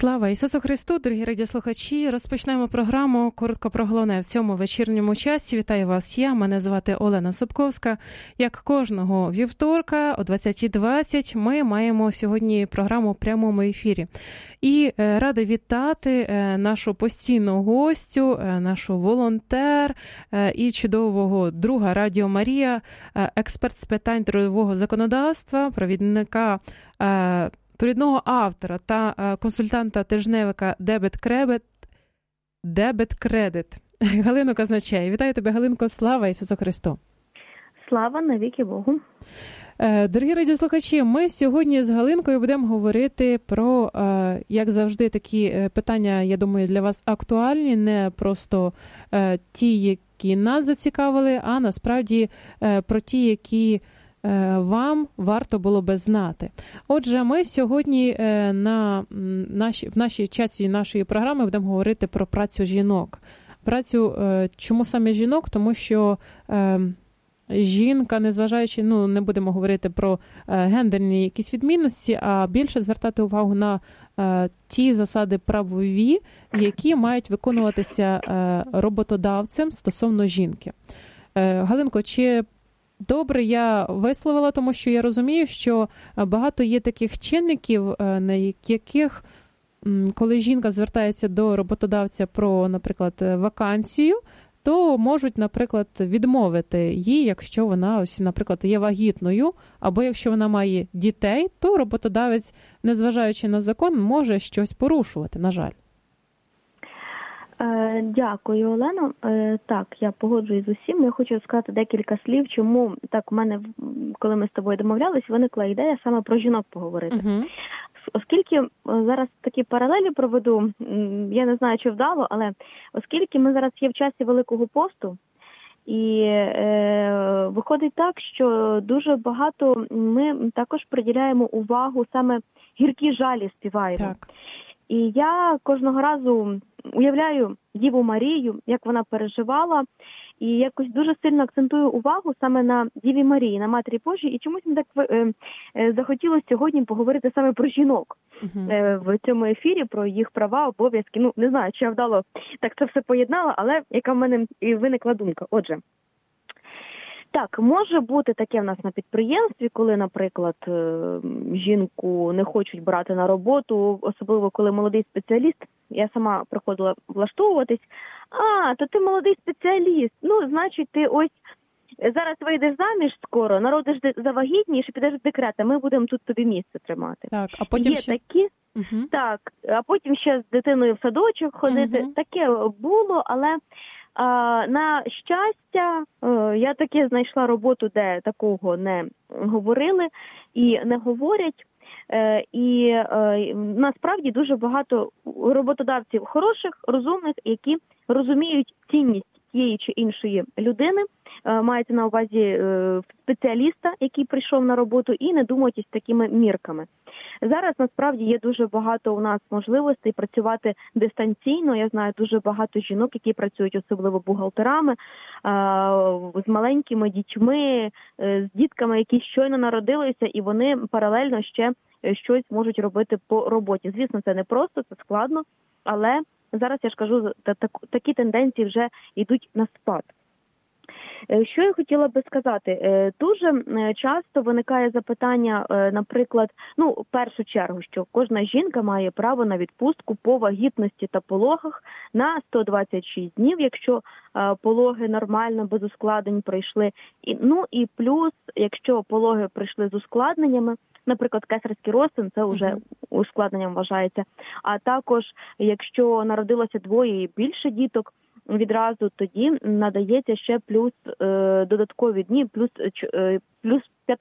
Слава Ісусу Христу, дорогі радіослухачі! Розпочнемо програму «Коротко про головне» в цьому вечірньому часі. Вітаю вас мене звати Олена Собковська. Як кожного вівторка о 20:20 ми маємо сьогодні програму в прямому ефірі. І рада вітати нашу постійну гостю, нашу волонтер і чудового друга Радіо Марія, експерт з питань трудового законодавства, провідного автора та консультанта тижневика Дебет Кредит Галину Казначей. Вітаю тебе, Галинко, слава Ісусу Христу! Слава навіки Богу! Дорогі радіослухачі, ми сьогодні з Галинкою будемо говорити про, як завжди, такі питання, я думаю, для вас актуальні, не просто ті, які нас зацікавили, а насправді про ті, які вам варто було би знати. Отже, ми сьогодні в нашій часті нашої програми будемо говорити про працю жінок. Чому саме жінок? Тому що жінка, незважаючи, не будемо говорити про гендерні якісь відмінності, а більше звертати увагу на ті засади правові, які мають виконуватися роботодавцем стосовно жінки. Галинко, чи добре я висловила, тому що я розумію, що багато є таких чинників, на яких, коли жінка звертається до роботодавця про, наприклад, вакансію, то можуть, наприклад, відмовити їй, якщо вона, ось, наприклад, є вагітною, або якщо вона має дітей, то роботодавець, незважаючи на закон, може щось порушувати, на жаль. Дякую, Олено. Так, я погоджуюсь з усім. Я хочу сказати декілька слів, чому так у мене, коли ми з тобою домовлялись, виникла ідея саме про жінок поговорити. Оскільки зараз такі паралелі проведу, я не знаю, чи вдало, але оскільки ми зараз є в часі Великого посту, і виходить так, що дуже багато ми також приділяємо увагу, саме гіркі жалі співаємо. Так. І я кожного разу уявляю Діву Марію, як вона переживала, і якось дуже сильно акцентую увагу саме на Діві Марії, на Матері Божій, і чомусь мені так захотілося сьогодні поговорити саме про жінок в цьому ефірі, про їх права, обов'язки. Не знаю, чи я вдало так це все поєднала, але яка в мене і виникла думка. Отже, так, може бути таке в нас на підприємстві, коли, наприклад, жінку не хочуть брати на роботу, особливо коли молодий спеціаліст. Я сама приходила влаштовуватись. То ти молодий спеціаліст, значить, ти ось зараз вийдеш заміж скоро, народиш завагітніше, підеш в декрет, а ми будемо тут тобі місце тримати. Так, а потім є такі, так, а потім ще з дитиною в садочок ходити. Таке було, але на щастя, я таки знайшла роботу, де такого не говорили і не говорять. І насправді дуже багато роботодавців хороших, розумних, які розуміють цінність тієї чи іншої людини, мається на увазі спеціаліста, який прийшов на роботу, і не думають із такими мірками. Зараз насправді є дуже багато у нас можливостей працювати дистанційно. Я знаю дуже багато жінок, які працюють особливо бухгалтерами, з маленькими дітьми, з дітками, які щойно народилися, і вони паралельно ще щось можуть робити по роботі. Звісно, це не просто, це складно, але зараз, я ж кажу, такі тенденції вже йдуть на спад. Що я хотіла би сказати? Дуже часто виникає запитання, наприклад, в першу чергу, що кожна жінка має право на відпустку по вагітності та пологах на 126 днів, якщо пологи нормально, без ускладнень пройшли. І плюс, якщо пологи прийшли з ускладненнями, наприклад, кесарський розтин, це вже ускладненням вважається. А також, якщо народилося двоє і більше діток, відразу тоді надається ще плюс додаткові дні, плюс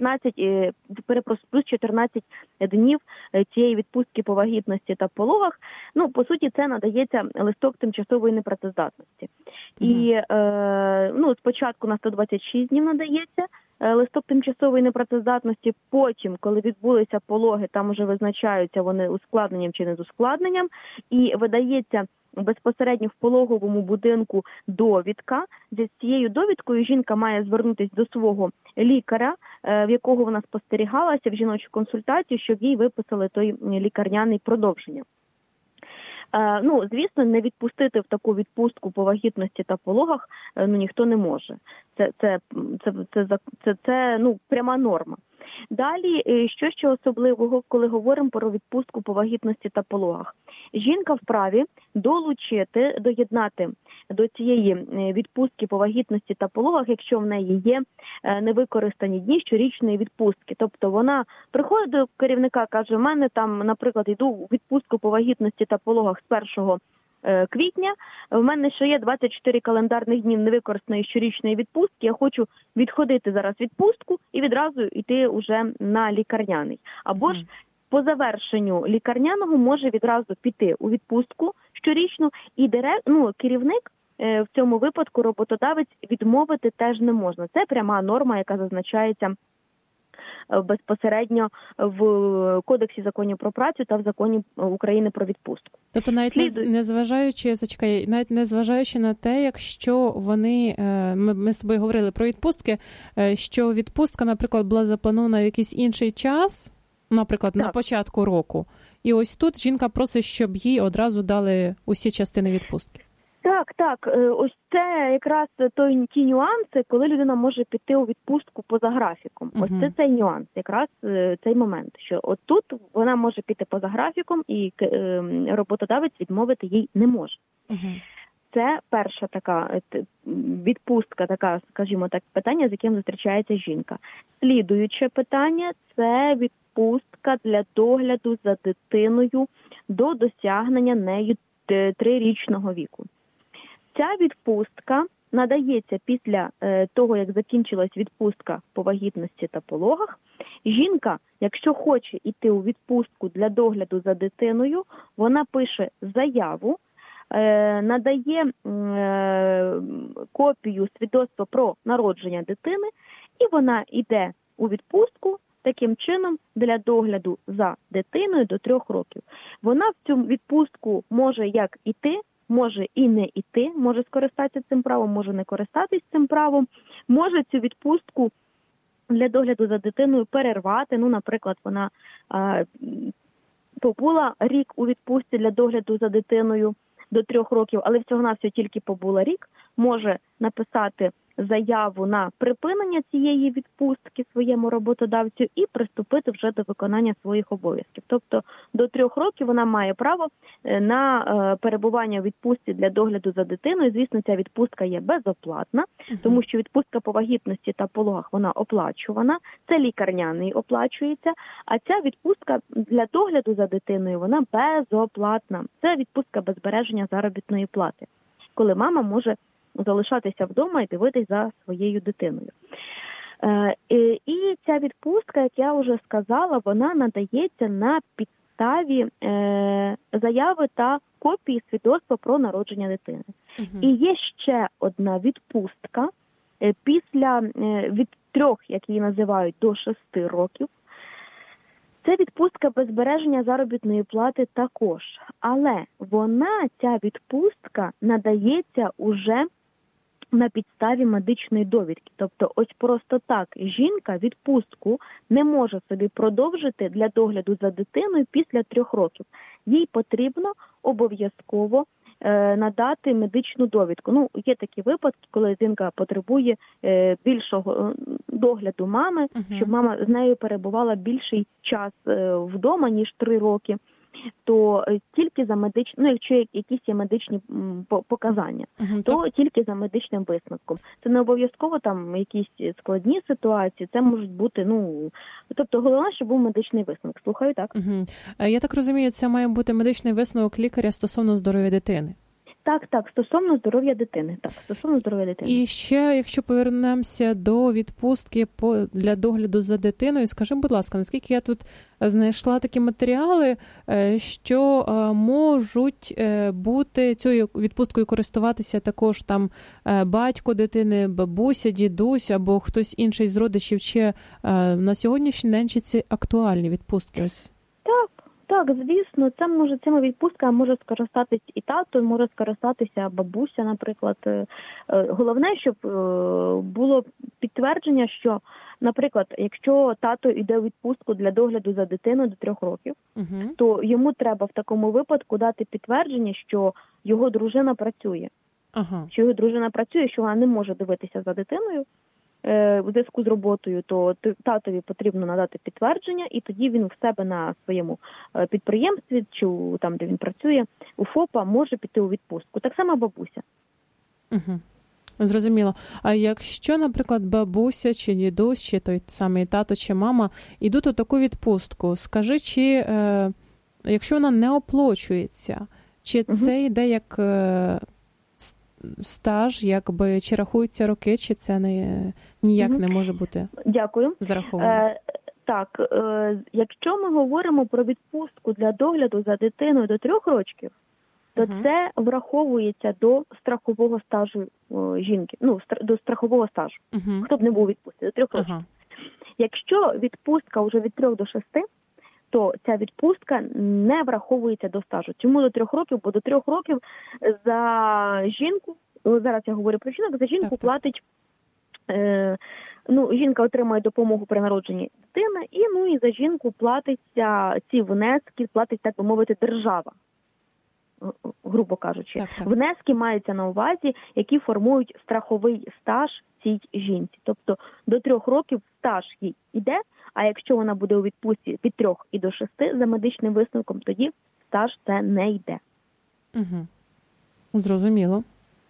14 днів цієї відпустки по вагітності та пологах. По суті, це надається листок тимчасової непрацездатності. І спочатку на 126 днів надається листок тимчасової непрацездатності, потім, коли відбулися пологи, там вже визначаються вони ускладненням чи не з ускладненням, і видається безпосередньо в пологовому будинку довідка. З цією довідкою жінка має звернутися до свого лікаря, в якого вона спостерігалася в жіночу консультацію, щоб їй виписали той лікарняний продовження. Звісно, не відпустити в таку відпустку по вагітності та пологах ніхто не може. Це пряма норма. Далі, що ще особливого, коли говоримо про відпустку по вагітності та пологах? Жінка вправі доєднати до цієї відпустки по вагітності та пологах, якщо в неї є невикористані дні щорічної відпустки. Тобто вона приходить до керівника, каже, в мене там, наприклад, йду у відпустку по вагітності та пологах з 1 квітня, в мене ще є 24 календарних днів невикористаної щорічної відпустки, я хочу відходити зараз відпустку і відразу йти вже на лікарняний. Або ж по завершенню лікарняного може відразу піти у відпустку щорічну, і керівник в цьому випадку, роботодавець, відмовити теж не можна. Це пряма норма, яка зазначається безпосередньо в Кодексі законів про працю та в Законі України про відпустку. Тобто навіть не зважаючи на те, якщо вони, ми з тобою говорили про відпустки, що відпустка, наприклад, була запланована в якийсь інший час, наприклад, на початку року, і ось тут жінка просить, щоб їй одразу дали усі частини відпустки. Так. Ось це якраз ті нюанси, коли людина може піти у відпустку поза графіком. Ось це цей нюанс, якраз цей момент, що от тут вона може піти поза графіком і роботодавець відмовити їй не може. Це перша така відпустка, така, скажімо так, питання, з яким зустрічається жінка. Слідуюче питання – це відпустка для догляду за дитиною до досягнення нею 3-річного віку. Ця відпустка надається після того, як закінчилась відпустка по вагітності та пологах. Жінка, якщо хоче йти у відпустку для догляду за дитиною, вона пише заяву, надає копію свідоцтва про народження дитини, і вона йде у відпустку таким чином для догляду за дитиною до 3 років. Вона в цю відпустку може як іти, може і не іти, може скористатися цим правом, може не користатись цим правом, може цю відпустку для догляду за дитиною перервати. Наприклад, вона побула рік у відпустці для догляду за дитиною до 3 років, але всього-навсього тільки побула рік, може написати заяву на припинення цієї відпустки своєму роботодавцю і приступити вже до виконання своїх обов'язків. Тобто до 3 років вона має право на перебування у відпустці для догляду за дитиною. Звісно, ця відпустка є безоплатна, тому що відпустка по вагітності та пологах вона оплачувана, це лікарняний оплачується, а ця відпустка для догляду за дитиною вона безоплатна. Це відпустка без збереження заробітної плати, коли мама може залишатися вдома і дивитись за своєю дитиною. І ця відпустка, як я вже сказала, вона надається на підставі заяви та копії свідоцтва про народження дитини. І є ще одна відпустка від 3, як її називають, до 6 років. Це відпустка без збереження заробітної плати також. Але ця відпустка надається уже на підставі медичної довідки. Тобто ось просто так жінка відпустку не може собі продовжити для догляду за дитиною після 3 років. Їй потрібно обов'язково надати медичну довідку. Є такі випадки, коли жінка потребує більшого догляду мами, щоб мама з нею перебувала більший час вдома, ніж 3 роки. То тільки за якщо якісь є медичні показання, то тільки за медичним висновком. Це не обов'язково там якісь складні ситуації, це можуть бути, тобто головне, щоб був медичний висновок. Слухаю, так? Я так розумію, це має бути медичний висновок лікаря стосовно здоров'я дитини. Так, стосовно здоров'я дитини. І ще, якщо повернемося до відпустки для догляду за дитиною, скажи, будь ласка, наскільки я тут знайшла такі матеріали, що можуть бути цією відпусткою користуватися також там батько дитини, бабуся, дідусь або хтось інший з родичів, чи на сьогоднішній день чи ці актуальні відпустки? Ось. Так, звісно, цими відпустками може скористатись і тато, може скористатися бабуся, наприклад. Головне, щоб було підтвердження, що, наприклад, якщо тато йде у відпустку для догляду за дитиною до 3 років, то йому треба в такому випадку дати підтвердження, що його дружина працює. Що його дружина працює, що вона не може дивитися за дитиною у зв'язку з роботою, то татові потрібно надати підтвердження, і тоді він в себе на своєму підприємстві, чи там, де він працює, у ФОПа, може піти у відпустку. Так само бабуся. Зрозуміло. А якщо, наприклад, бабуся, чи дідусь, чи той самий тато, чи мама йдуть у таку відпустку, скажи, чи якщо вона не оплачується, чи це йде як стаж, якби, чи рахуються роки, чи це ніяк не може бути зараховано? Так, якщо ми говоримо про відпустку для догляду за дитиною до 3 років, то це враховується до страхового стажу жінки, до страхового стажу. Хто б не був у відпустці, до 3 років. Якщо відпустка вже від 3 до 6, то ця відпустка не враховується до стажу. Чому до 3 років? Бо до 3 років за жінку, зараз я говорю про жінок, за жінку платить, жінка отримує допомогу при народженні дитини, і за жінку платиться ці внески, платить, так би мовити, держава. Грубо кажучи. Так. Внески маються на увазі, які формують страховий стаж цій жінці. Тобто до 3 років стаж їй йде, а якщо вона буде у відпустці від 3 і до 6 за медичним висновком, тоді стаж це не йде. Зрозуміло.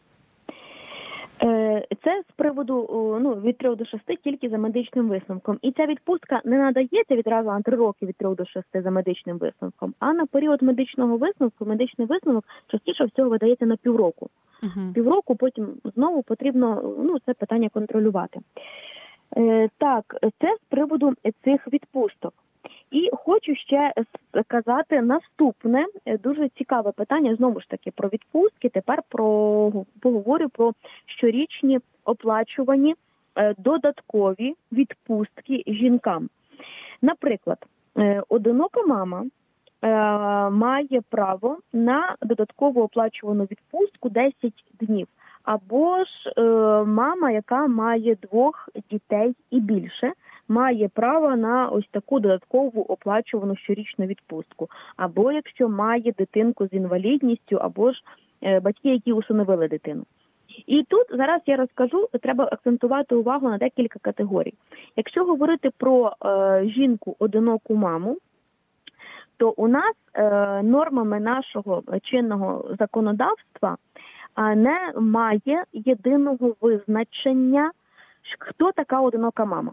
Це з приводу від 3 до 6 тільки за медичним висновком. І ця відпустка не надається відразу на 3 роки від 3 до 6 за медичним висновком, а на період медичного висновку, медичний висновок частіше всього видається на півроку. Півроку потім знову потрібно це питання контролювати. Так, це з приводу цих відпусток. І хочу ще сказати наступне, дуже цікаве питання, знову ж таки, про відпустки. Тепер поговорю про щорічні оплачувані додаткові відпустки жінкам. Наприклад, одинока мама має право на додаткову оплачувану відпустку 10 днів. Або ж мама, яка має 2 дітей і більше, має право на ось таку додаткову оплачувану щорічну відпустку. Або якщо має дитинку з інвалідністю, або ж батьки, які усиновили дитину. І тут зараз я розкажу, треба акцентувати увагу на декілька категорій. Якщо говорити про жінку-одиноку маму, то у нас нормами нашого чинного законодавства немає єдиного визначення, хто така одинока мама.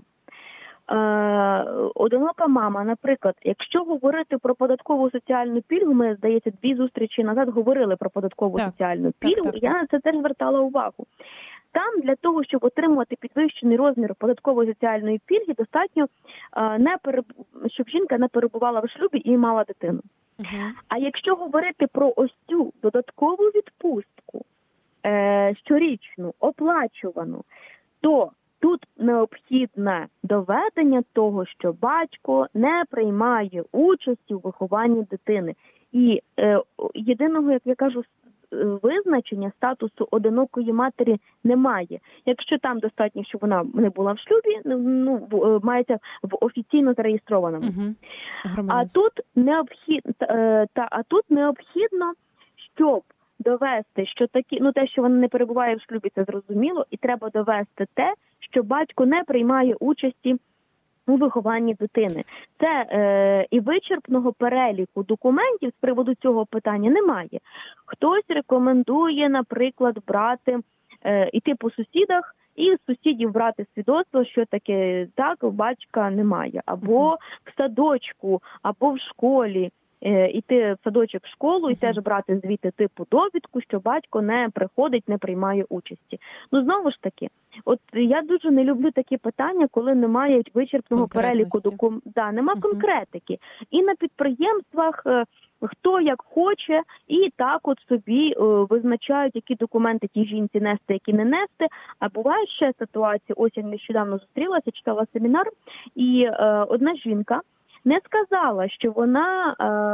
Одинока мама, наприклад, якщо говорити про податкову соціальну пільгу, ми, здається, 2 зустрічі назад говорили про податкову соціальну пільгу, я на це теж звертала увагу. Там для того, щоб отримувати підвищений розмір податкової соціальної пільги, достатньо, щоб жінка не перебувала в шлюбі і мала дитину. А якщо говорити про ось цю додаткову відпустку, щорічну, оплачувану, то тут необхідне доведення того, що батько не приймає участі у вихованні дитини. І єдиного, як я кажу, визначення статусу одинокої матері немає. Якщо там достатньо, щоб вона не була в шлюбі, мається в офіційно зареєстрованому. А тут необхідно, щоб довести, що те, що вона не перебуває в шлюбі, це зрозуміло, і треба довести те, що батько не приймає участі у вихованні дитини. Це і вичерпного переліку документів з приводу цього питання немає. Хтось рекомендує, наприклад, іти по сусідах і з сусідів брати свідоцтво, що таке так, батька немає. Або в садочку, або в школі. Іти в садочок, в школу і теж брати звідти типу довідку, що батько не приходить, не приймає участі. Знову ж таки, от я дуже не люблю такі питання, коли немає вичерпного переліку документів. Нема конкретики. І на підприємствах хто як хоче, і так от собі визначають, які документи тій жінці нести, які не нести. А буває ще ситуація, ось я нещодавно зустрілася, читала семінар, і одна жінка не сказала, що вона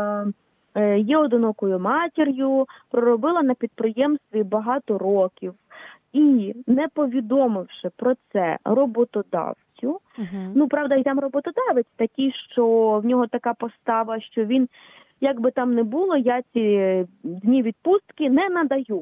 є одинокою матір'ю, проробила на підприємстві багато років. І не повідомивши про це роботодавцю, правда, і там роботодавець такий, що в нього така постава, що він, як би там не було, я ці дні відпустки не надаю.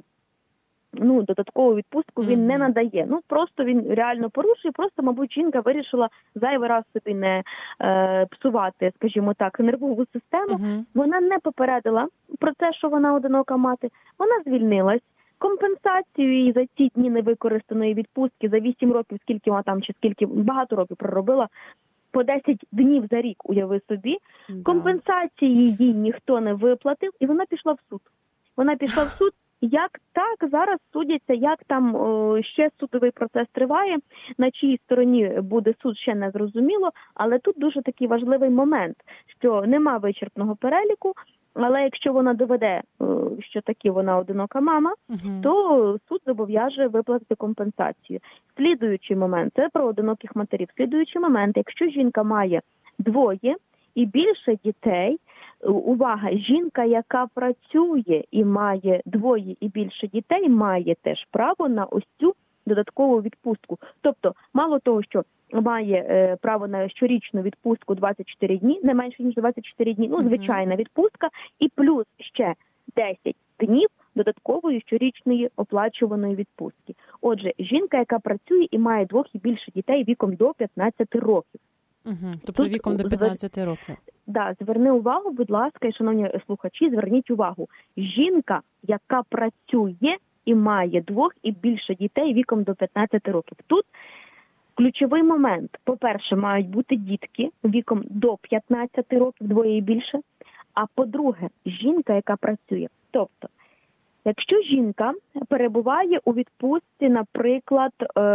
Додаткову відпустку він не надає. Просто він реально порушує, просто, мабуть, жінка вирішила зайвий раз собі не псувати, скажімо так, нервову систему. Вона не попередила про те, що вона одинока мати. Вона звільнилась. Компенсацію їй за ці дні невикористаної відпустки за 8 років, скільки вона там, чи скільки, багато років проробила, по 10 днів за рік, уяви собі. Да. Компенсації їй ніхто не виплатив, і вона пішла в суд. Вона пішла в суд. Як так зараз судяться, як там ще судовий процес триває, на чиїй стороні буде суд, ще не зрозуміло, але тут дуже такий важливий момент, що нема вичерпного переліку, але якщо вона доведе, що таки вона одинока мама, то суд зобов'яже виплатити компенсацію. Слідуючий момент, це про одиноких матерів. Слідуючий момент, якщо жінка має 2 і більше дітей, увага, жінка, яка працює і має 2 і більше дітей, має теж право на ось цю додаткову відпустку. Тобто, мало того, що має право на щорічну відпустку 24 дні, не менше, ніж 24 дні, звичайна відпустка, і плюс ще 10 днів додаткової щорічної оплачуваної відпустки. Отже, жінка, яка працює і має 2 і більше дітей віком до 15 років. Тобто віком до 15 років. Да, зверни увагу, будь ласка, і шановні слухачі, зверніть увагу. Жінка, яка працює і має 2 і більше дітей віком до 15 років. Тут ключовий момент. По-перше, мають бути дітки віком до 15 років, 2 і більше. А по-друге, жінка, яка працює. Тобто, якщо жінка перебуває у відпустці, наприклад,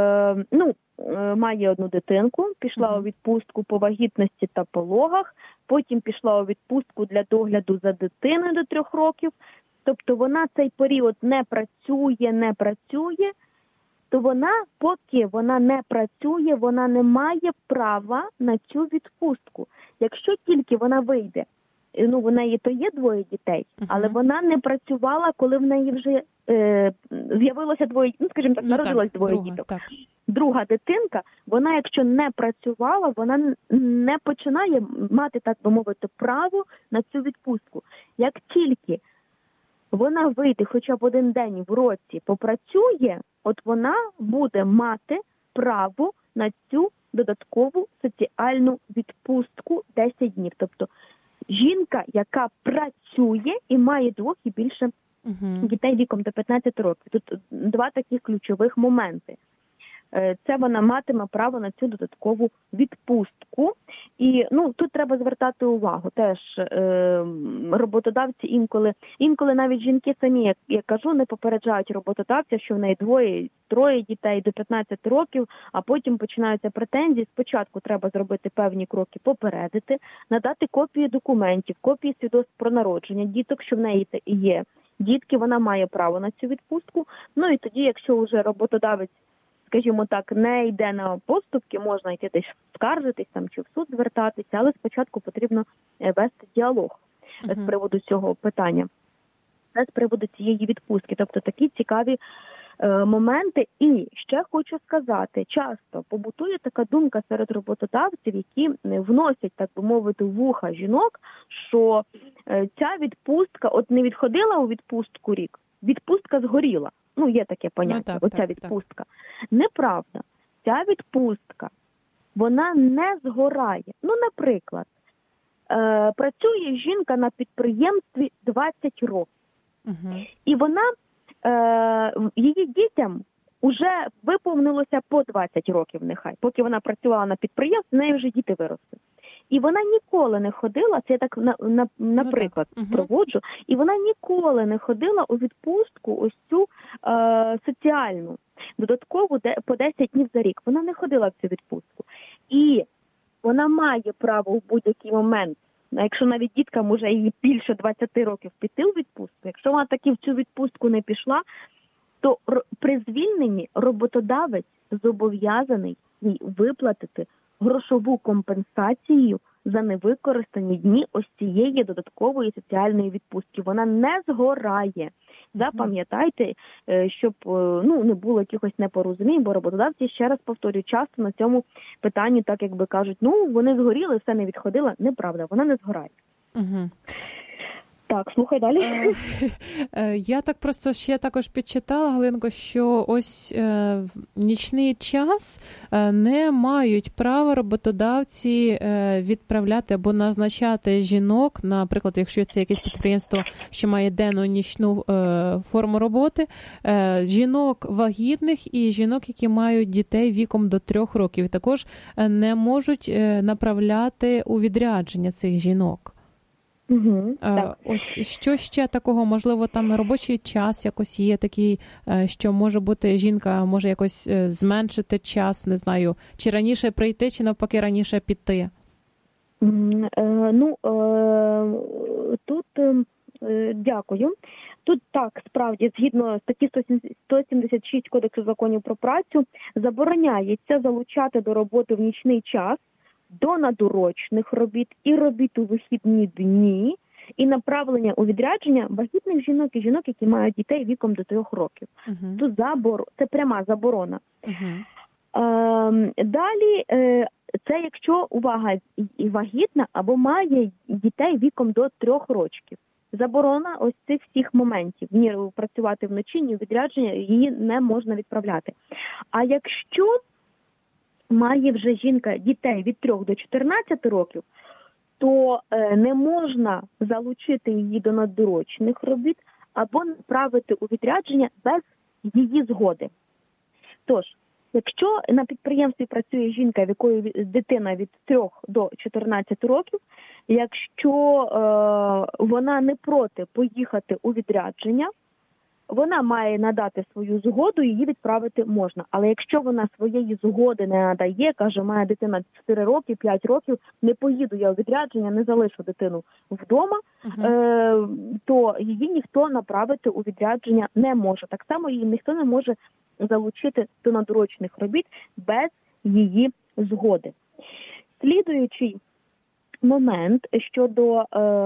має 1 дитинку, пішла у відпустку по вагітності та пологах, потім пішла у відпустку для догляду за дитиною до 3 років, тобто вона цей період не працює, то вона, поки вона не працює, вона не має права на цю відпустку. Якщо тільки вона вийде, в неї то є 2 дітей, але вона не працювала, коли в неї вже з'явилося 2, скажімо так, народилось 2 діток. Так. Друга дитинка, вона, якщо не працювала, вона не починає мати, так би мовити, право на цю відпустку. Як тільки вона вийде хоча б 1 день в році, попрацює, от вона буде мати право на цю додаткову соціальну відпустку 10 днів. Тобто жінка, яка працює і має 2 і більше дітей віком до 15 років. Тут 2 таких ключових моменти. Це вона матиме право на цю додаткову відпустку. І тут треба звертати увагу. Теж роботодавці інколи навіть жінки самі, як я кажу, не попереджають роботодавця, що в неї 2-3 дітей до 15 років, а потім починаються претензії. Спочатку треба зробити певні кроки, попередити, надати копії документів, копії свідоцтв про народження діток, що в неї є дітки, вона має право на цю відпустку. І тоді, якщо вже роботодавець, скажімо так, не йде на поступки, можна йти десь скаржитись там чи в суд звертатися, але спочатку потрібно вести діалог з приводу цього питання, з приводу цієї відпустки. Тобто такі цікаві моменти. І ще хочу сказати, часто побутує така думка серед роботодавців, які вносять, так би мовити, в вуха жінок, що ця відпустка, от не відходила у відпустку рік, відпустка згоріла. Є таке поняття, оця відпустка. Неправда. Ця відпустка, вона не згорає. Наприклад, працює жінка на підприємстві 20 років. І вона, її дітям вже виповнилося по 20 років нехай. Поки вона працювала на підприємстві, в неї вже діти виросли. І вона ніколи не ходила, це я так, наприклад, проводжу, і вона ніколи не ходила у відпустку ось цю соціальну, додаткову по 10 днів за рік. Вона не ходила в цю відпустку. І вона має право в будь-який момент, якщо навіть дітка може їй більше 20 років піти у відпустку, якщо вона таки в цю відпустку не пішла, то при звільненні роботодавець зобов'язаний їй виплатити грошову компенсацію за невикористані дні ось цієї додаткової соціальної відпустки. Вона не згорає. Запам'ятайте, щоб не було якихось непорозумінь, бо роботодавці, ще раз повторюю, часто на цьому питанні так якби кажуть, вони згоріли, все не відходило. Неправда, вона не згорає. Угу. Так, слухай далі. Я так просто ще також підчитала, Галинко, що ось в нічний час не мають права роботодавці відправляти або назначати жінок, наприклад, якщо це якесь підприємство, що має денну нічну форму роботи, жінок вагітних і жінок, які мають дітей віком до 3 років. І також не можуть направляти у відрядження цих жінок. Угу, так. Ось що ще такого, можливо, там робочий час якось є такий, що може бути жінка може якось зменшити час, не знаю, чи раніше прийти, чи навпаки раніше піти? Тут дякую. Тут так, справді, згідно статті 176 Кодексу законів про працю, забороняється залучати до роботи в нічний час до надурочних робіт і робіт у вихідні дні, і направлення у відрядження вагітних жінок і жінок, які мають дітей віком до 3 років. Тут це пряма заборона. Далі, це якщо, увага, вагітна або має дітей віком до 3 років. Заборона ось цих всіх моментів. Ні працювати вночі, ні у відрядження, її не можна відправляти. А якщо має вже жінка дітей від 3 до 14 років, то не можна залучити її до надурочних робіт або направити у відрядження без її згоди. Тож, якщо на підприємстві працює жінка, в якої дитина від 3 до 14 років, якщо вона не проти поїхати у відрядження, вона має надати свою згоду, її відправити можна. Але якщо вона своєї згоди не надає, каже, має дитина 4 роки, 5 років, не поїду я у відрядження, не залишу дитину вдома, то її ніхто направити у відрядження не може. Так само її ніхто не може залучити до надурочних робіт без її згоди. Слідуючий момент щодо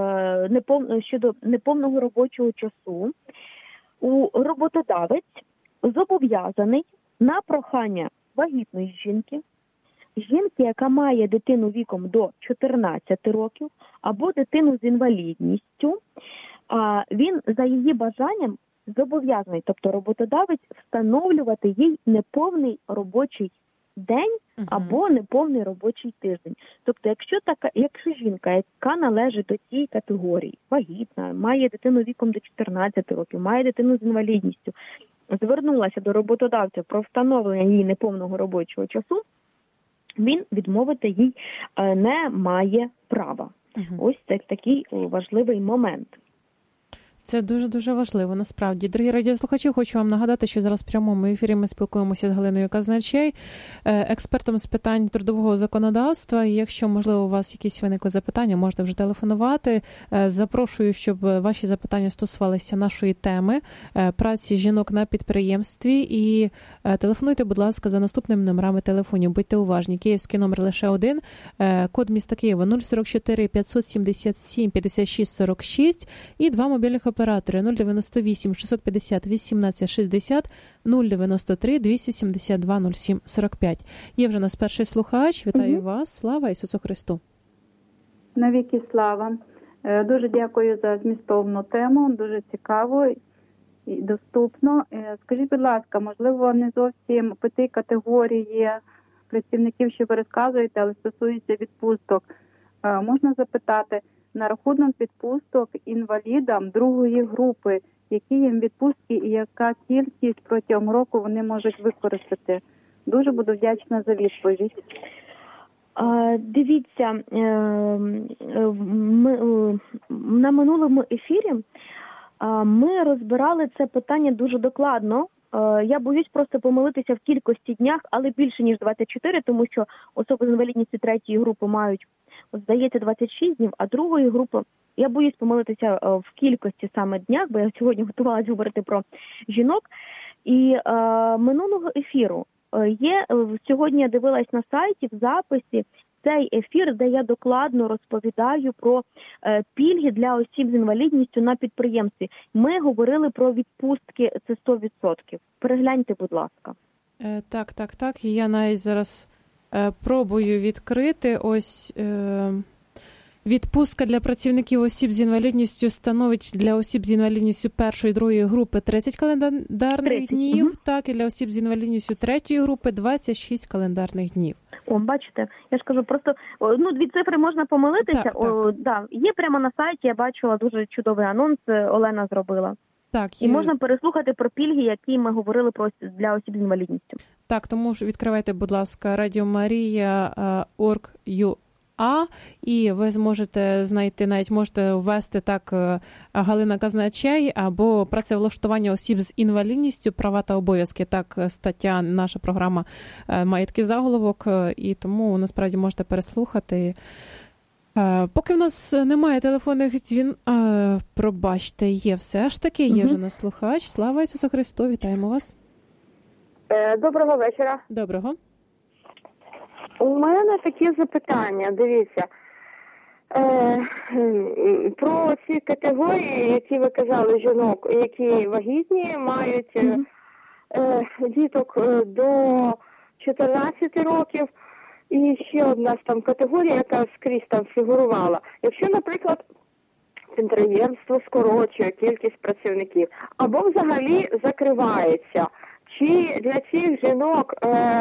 неповного робочого часу, роботодавець зобов'язаний на прохання вагітної жінки, яка має дитину віком до 14 років, або дитину з інвалідністю, він за її бажанням зобов'язаний, тобто роботодавець, встановлювати їй неповний робочий день або неповний робочий тиждень. Тобто, якщо жінка, яка належить до цієї категорії, вагітна, має дитину віком до 14 років, має дитину з інвалідністю, звернулася до роботодавця про встановлення її неповного робочого часу, він відмовити їй не має права. Ось це такий важливий момент. Це дуже-дуже важливо, насправді. Дорогі радіослухачі, хочу вам нагадати, що зараз в прямому ефірі ми спілкуємося з Галиною Казначей, експертом з питань трудового законодавства. І якщо, можливо, у вас якісь виникли запитання, можете вже телефонувати. Запрошую, щоб ваші запитання стосувалися нашої теми праці жінок на підприємстві. І телефонуйте, будь ласка, за наступними номерами телефонів. Будьте уважні. Київський номер лише один. Код міста Києва 044 577 56 46 і 2 мобільних оператори 098 650 18 60 093 272 07 45. Є вже нас перший слухач. Вітаю вас. Слава Ісусу Христу. Навіки слава. Дуже дякую за змістовну тему. Дуже цікаво і доступно. Скажіть, будь ласка, можливо, не зовсім по тій категорії працівників, що ви розказуєте, але стосується відпусток. Можна запитати, на рахунок відпусток інвалідам другої групи, які їм відпустки і яка кількість протягом року вони можуть використати? Дуже буду вдячна за відповідь. Дивіться, на минулому ефірі ми розбирали це питання дуже докладно. Я боюсь просто помилитися в кількості днях, але більше, ніж 24, тому що особи з інвалідністю третьої групи мають, здається, 26 днів, а другої групи, я боюсь помилитися в кількості саме днях, бо я сьогодні готувалася говорити про жінок. І минулого ефіру сьогодні я дивилась на сайті в записі цей ефір, де я докладно розповідаю про пільги для осіб з інвалідністю на підприємстві. Ми говорили про відпустки, це 100%. Перегляньте, будь ласка. Так. І я навіть зараз пробую відкрити. Ось відпустка для працівників осіб з інвалідністю становить для осіб з інвалідністю першої і другої групи 30 календарних днів, так, і для осіб з інвалідністю третьої групи 26 календарних днів. О, бачите, я ж кажу, просто дві цифри можна помилитися. Так. Є прямо на сайті, я бачила дуже чудовий анонс, Олена зробила. Так, і можна переслухати про пільги, які ми говорили про для осіб з інвалідністю. Так, тому ж відкривайте, будь ласка, radiomaria.org.ua, і ви зможете знайти, навіть можете ввести так Галина Казначей або працевлаштування осіб з інвалідністю, права та обов'язки. Так, стаття, наша програма має такий заголовок, і тому насправді можете переслухати. Поки в нас немає телефонних пробачте, є все ж таки, є вже наш слухач. Слава Ісусу Христу, вітаємо вас. Доброго вечора. Доброго. У мене такі запитання, дивіться. Про ці категорії, які ви казали, жінок, які вагітні, мають діток до 14 років. І ще одна там категорія, яка скрізь там фігурувала. Якщо, наприклад, підприємство скорочує кількість працівників, або взагалі закривається, чи для цих жінок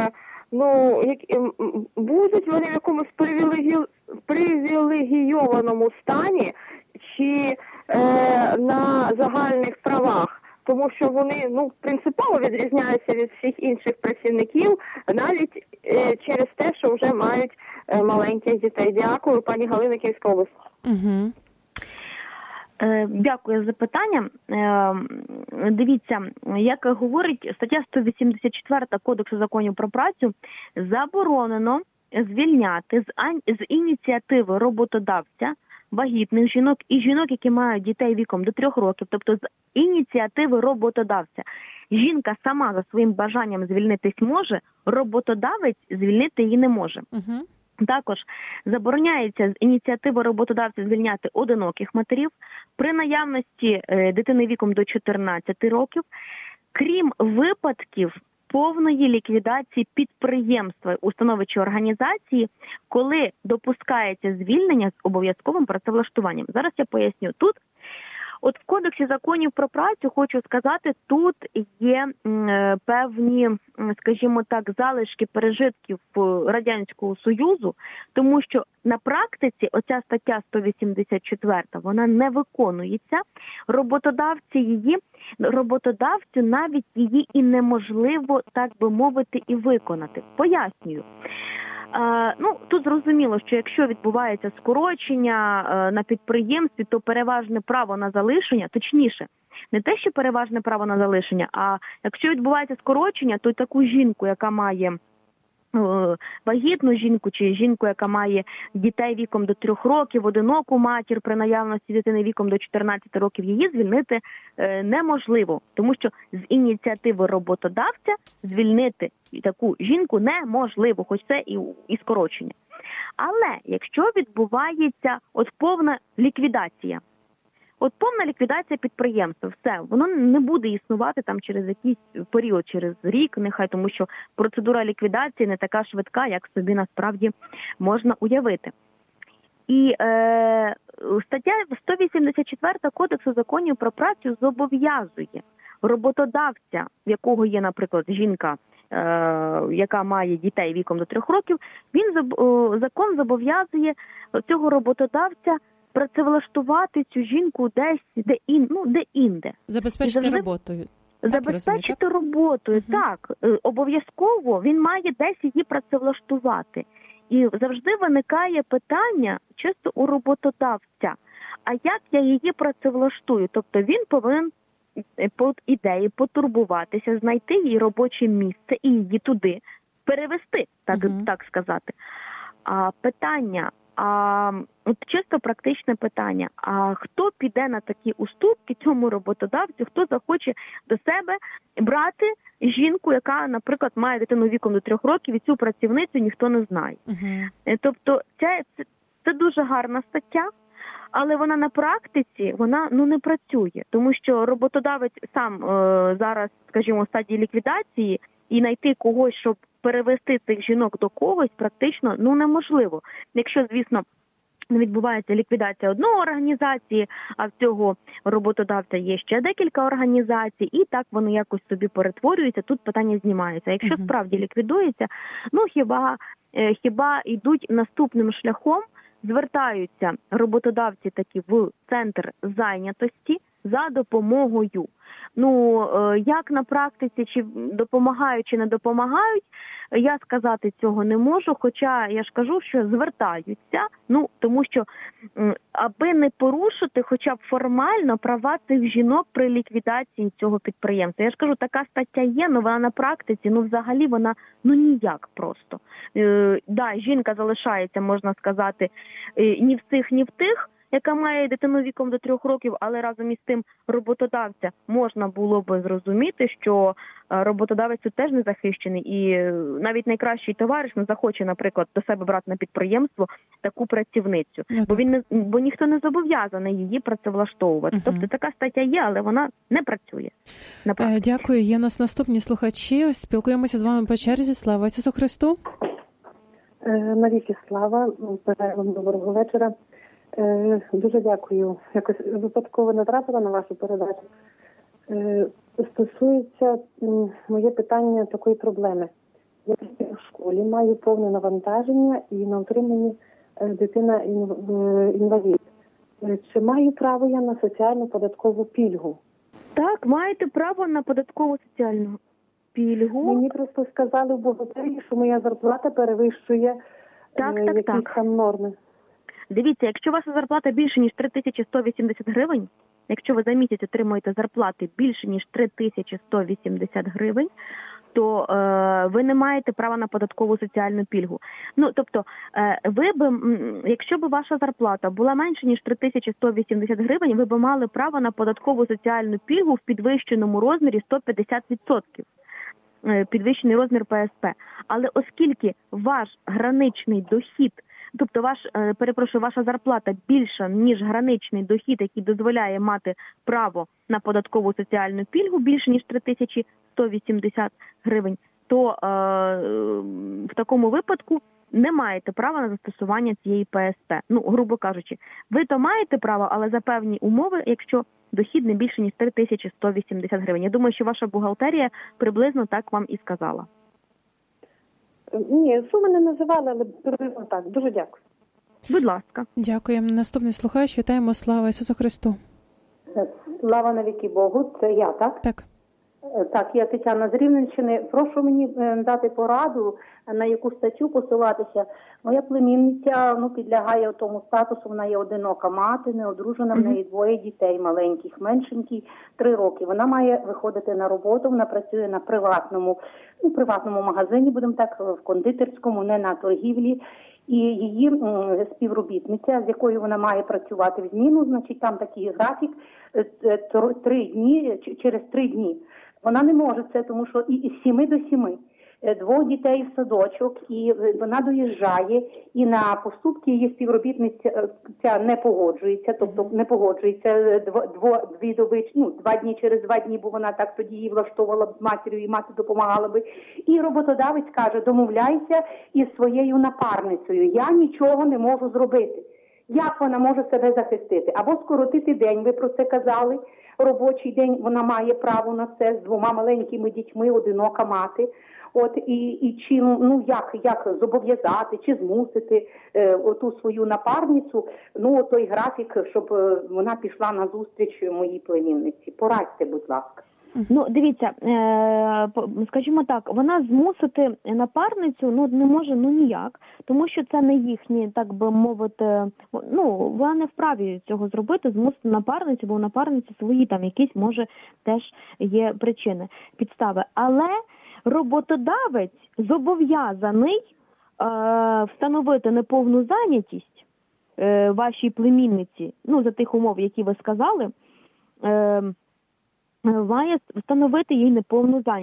будуть вони в якомусь привілегійованому стані, чи на загальних правах? Тому що вони принципово відрізняються від всіх інших працівників, навіть через те, що вже мають маленьких дітей. Дякую, пані Галина, Київська область. Угу. Дякую за запитання. Дивіться, як говорить стаття 184 Кодексу законів про працю, заборонено звільняти з ініціативи роботодавця вагітних жінок і жінок, які мають дітей віком до 3 років, тобто з ініціативи роботодавця. Жінка сама за своїм бажанням звільнитись може, роботодавець звільнити її не може. Угу. Також забороняється з ініціативи роботодавця звільняти одиноких матерів при наявності дитини віком до 14 років, крім випадків повної ліквідації підприємства, установи чи організації, коли допускається звільнення з обов'язковим працевлаштуванням. Зараз я поясню. Тут, от в Кодексі законів про працю, хочу сказати, тут є певні, скажімо так, залишки пережитків Радянського Союзу, тому що на практиці оця стаття 184, вона не виконується. Роботодавцю навіть її і неможливо, так би мовити, і виконати. Пояснюю. Тут зрозуміло, що якщо відбувається скорочення на підприємстві, то переважне право на залишення, точніше, не те, що переважне право на залишення, а якщо відбувається скорочення, то таку жінку, яка має вагітну жінку чи жінку, яка має дітей віком до 3 років, одиноку матір при наявності дитини віком до 14 років, її звільнити неможливо, тому що з ініціативи роботодавця звільнити таку жінку неможливо, хоч це і скорочення. Але якщо відбувається повна ліквідація, повна ліквідація підприємства, все, воно не буде існувати там через якийсь період, через рік, нехай, тому що процедура ліквідації не така швидка, як собі насправді можна уявити. І стаття 184 Кодексу законів про працю зобов'язує роботодавця, в якого є, наприклад, жінка, яка має дітей віком до 3 років, закон зобов'язує цього роботодавця працевлаштувати цю жінку десь, де-інде. Забезпечити роботою. Забезпечити роботою, так. Обов'язково він має десь її працевлаштувати. І завжди виникає питання чисто у роботодавця. А як я її працевлаштую? Тобто він повинен по ідеї потурбуватися, знайти їй робоче місце і її туди перевести, так сказати. А питання, чисто практичне питання, а хто піде на такі уступки цьому роботодавцю, хто захоче до себе брати жінку, яка, наприклад, має дитину віком до 3 років, і цю працівницю ніхто не знає. Тобто це дуже гарна стаття, але вона на практиці, вона не працює, тому що роботодавець сам зараз, скажімо, в стадії ліквідації, і знайти когось, щоб перевести цих жінок до когось, практично неможливо. Якщо, звісно, не відбувається ліквідація одної організації, а в цього роботодавця є ще декілька організацій, і так вони якось собі перетворюються, тут питання знімається. Якщо справді ліквідується, хіба йдуть наступним шляхом, звертаються роботодавці такі в центр зайнятості за допомогою. Як на практиці, чи допомагають, чи не допомагають, я сказати цього не можу, хоча я ж кажу, що звертаються, тому що аби не порушити хоча б формально права цих жінок при ліквідації цього підприємства. Я ж кажу, така стаття є, але вона на практиці, взагалі вона, ніяк просто. Жінка залишається, можна сказати, ні в цих, ні в тих, яка має дитину віком до 3 років, але разом із тим роботодавця можна було би зрозуміти, що роботодавець тут теж не захищений. І навіть найкращий товариш не захоче, наприклад, до себе брати на підприємство таку працівницю. Бо ніхто не зобов'язаний її працевлаштовувати. Тобто така стаття є, але вона не працює. Дякую. Є у нас наступні слухачі. Спілкуємося з вами по черзі. Слава Ісусу Христу! Навіки слава. Бажаю вам доброго вечора. Дуже дякую. Якось випадково натрапила на вашу передачу. Стосується моє питання такої проблеми. Я в школі маю повне навантаження і на утриманні дитина інвалід. Чи маю право я на соціальну податкову пільгу? Так, маєте право на податкову соціальну пільгу. Мені просто сказали в бухгалтерії, що моя зарплата перевищує якісь там норми. Дивіться, якщо ваша зарплата більше, ніж 3180 гривень, якщо ви за місяць отримуєте зарплати більше, ніж 3180 гривень, то ви не маєте права на податкову соціальну пільгу. Тобто, якщо б ваша зарплата була менше, ніж 3180 гривень, ви б мали право на податкову соціальну пільгу в підвищеному розмірі 150%. Підвищений розмір ПСП. Але оскільки ваш граничний дохід, тобто ваша зарплата більша, ніж граничний дохід, який дозволяє мати право на податкову соціальну пільгу більше, ніж 3180 гривень, то в такому випадку не маєте права на застосування цієї ПСП. Грубо кажучи, ви то маєте право, але за певні умови, якщо дохід не більше, ніж 3180 гривень. Я думаю, що ваша бухгалтерія приблизно так вам і сказала. Ні, суми не називали, але приблизно так. Дуже дякую. Будь ласка. Дякуємо. Наступний слухач. Вітаємо. Слава Ісусу Христу. Слава навіки Богу. Це я, так? Так. Так, я Тетяна з Рівненщини. Прошу мені дати пораду, на яку статтю посилатися. Моя племінниця підлягає тому статусу, вона є одинока мати, неодружена, в неї 2 дітей маленьких, меншенький, 3 роки. Вона має виходити на роботу, вона працює на приватному магазині, будемо так, в кондитерському, не на торгівлі. І її співробітниця, з якою вона має працювати в зміну, значить там такий графік 3 дні, через 3 дні. Вона не може це, тому що і з 7 до 7. 2 дітей в садочок, і вона доїжджає, і на поступки її співробітниця не погоджується, тобто не погоджується 2 дні через 2 дні, бо вона так тоді її влаштовувала б з матір'ю, і мати допомагала би. І роботодавець каже, домовляйся із своєю напарницею, я нічого не можу зробити. Як вона може себе захистити? Або скоротити день, ви про це казали, робочий день, вона має право на це, з 2 маленькими дітьми, одинока мати. І чи, як зобов'язати, чи змусити оту свою напарницю, той графік, щоб вона пішла на зустріч моїй племінниці. Порадьте, будь ласка. Дивіться, скажімо так, вона змусити напарницю не може ніяк, тому що це не їхні, так би мовити, вона не вправі цього зробити, змусити напарницю, бо у напарниці свої там якісь, може, теж є причини, підстави. Але роботодавець зобов'язаний встановити неповну зайнятість вашій племінниці, за тих умов, які ви сказали, має встановити їй неповну зайнятість.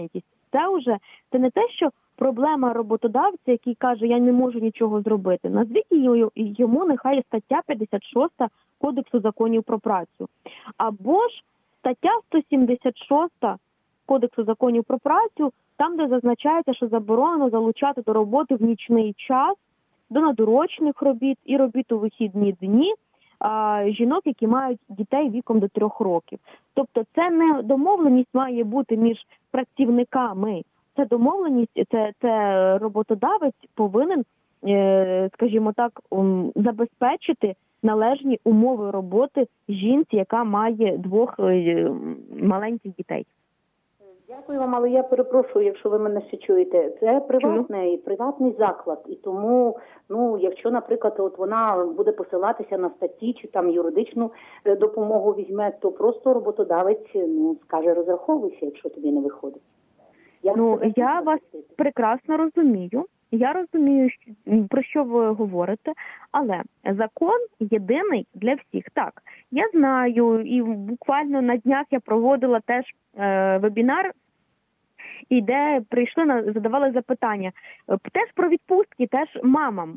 це не те, що проблема роботодавця, який каже, я не можу нічого зробити. Назвіть йому нехай стаття 56 Кодексу законів про працю. Або ж стаття 176 Кодексу законів про працю, там, де зазначається, що заборонено залучати до роботи в нічний час, до надурочних робіт і робіт у вихідні дні жінок, які мають дітей віком до 3 років. Тобто це не домовленість має бути між працівниками. Це домовленість, це роботодавець повинен, скажімо так, забезпечити належні умови роботи жінці, яка має 2 маленьких дітей. Дякую вам, але я перепрошую, якщо ви мене ще чуєте. Це приватний заклад, і тому, якщо, наприклад, от вона буде посилатися на статті чи там юридичну допомогу візьме, то просто роботодавець скаже, розраховуйся, якщо тобі не виходить. Я вас прекрасно розумію. Я розумію, про що ви говорите, але закон єдиний для всіх. Так, я знаю, і буквально на днях я проводила теж вебінар, і де прийшли, задавали запитання. Теж про відпустки, теж мамам,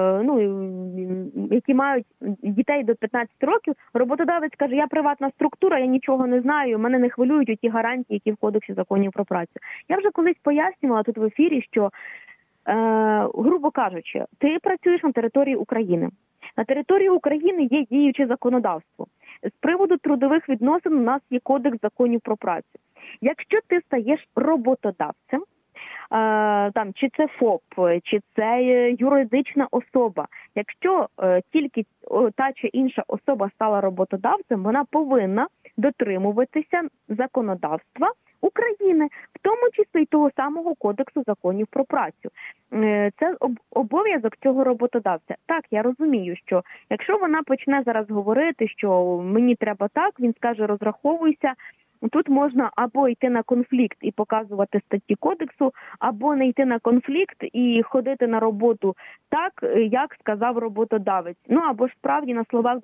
які мають дітей до 15 років. Роботодавець каже, я приватна структура, я нічого не знаю, мене не хвилюють оті гарантії, які в Кодексі законів про працю. Я вже колись пояснювала тут в ефірі, що, грубо кажучи, ти працюєш на території України. На території України є діюче законодавство. З приводу трудових відносин у нас є Кодекс законів про працю. Якщо ти стаєш роботодавцем, чи це ФОП, чи це юридична особа, якщо тільки та чи інша особа стала роботодавцем, вона повинна дотримуватися законодавства України, в тому числі й того самого Кодексу законів про працю. Це обов'язок цього роботодавця. Так, я розумію, що якщо вона почне зараз говорити, що мені треба так, він скаже розраховуйся, тут можна або йти на конфлікт і показувати статті кодексу, або не йти на конфлікт і ходити на роботу так, як сказав роботодавець. Або ж справді на словах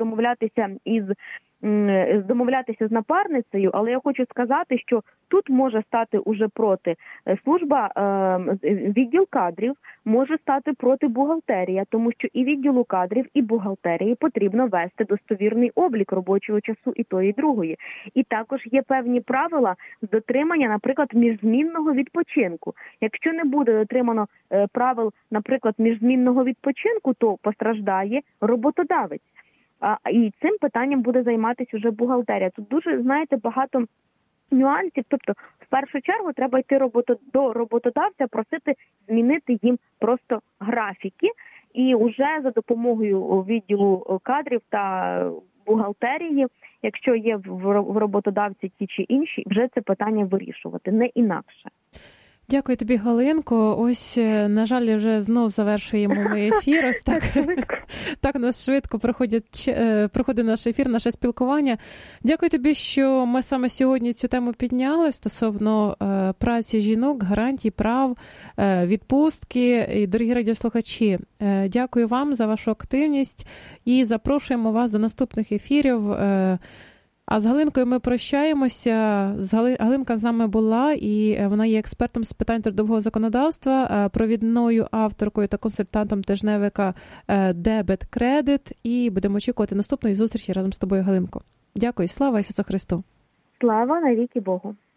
домовлятися з напарницею, але я хочу сказати, що тут може стати уже проти служба, відділ кадрів, може стати проти бухгалтерія, тому що і відділу кадрів, і бухгалтерії потрібно вести достовірний облік робочого часу і тої, і другої. І також є певні правила з дотримання, наприклад, міжзмінного відпочинку. Якщо не буде дотримано правил, наприклад, міжзмінного відпочинку, то постраждає роботодавець. І цим питанням буде займатися вже бухгалтерія. Тут дуже, багато нюансів. Тобто, в першу чергу, треба йти до роботодавця, просити змінити їм просто графіки. І вже за допомогою відділу кадрів та бухгалтерії, якщо є в роботодавці ті чи інші, вже це питання вирішувати, не інакше. Дякую тобі, Галинко. Ось, на жаль, вже знов завершуємо ми ефір. Ось так у нас швидко проходить наш ефір, наше спілкування. Дякую тобі, що ми саме сьогодні цю тему підняли стосовно праці жінок, гарантій, прав, відпустки. І, дорогі радіослухачі, дякую вам за вашу активність і запрошуємо вас до наступних ефірів. А з Галинкою ми прощаємося. Галинка з нами була, і вона є експертом з питань трудового законодавства, провідною авторкою та консультантом тижневика «Дебет Кредит». І будемо очікувати наступної зустрічі разом з тобою, Галинко. Дякую. Слава Ісусу Христу. Слава навіки Богу.